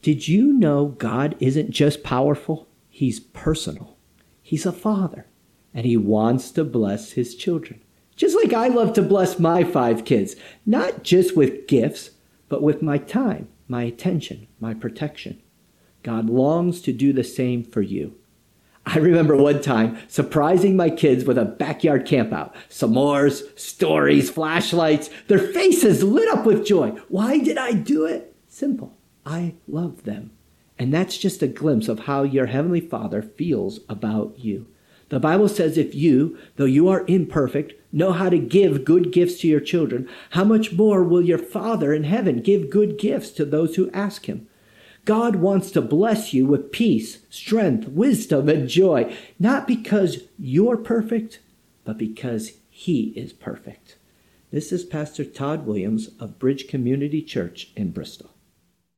Did you know God isn't just powerful? He's personal. He's a father, and he wants to bless his children. Just like I love to bless my 5 kids, not just with gifts, but with my time, my attention, my protection. God longs to do the same for you. I remember one time surprising my kids with a backyard campout. S'mores, stories, flashlights, their faces lit up with joy. Why did I do it? Simple. I love them. And that's just a glimpse of how your Heavenly Father feels about you. The Bible says if you, though you are imperfect, know how to give good gifts to your children, how much more will your Father in heaven give good gifts to those who ask him? God wants to bless you with peace, strength, wisdom, and joy, not because you're perfect, but because he is perfect. This is Pastor Todd Williams of Bridge Community Church in Bristol.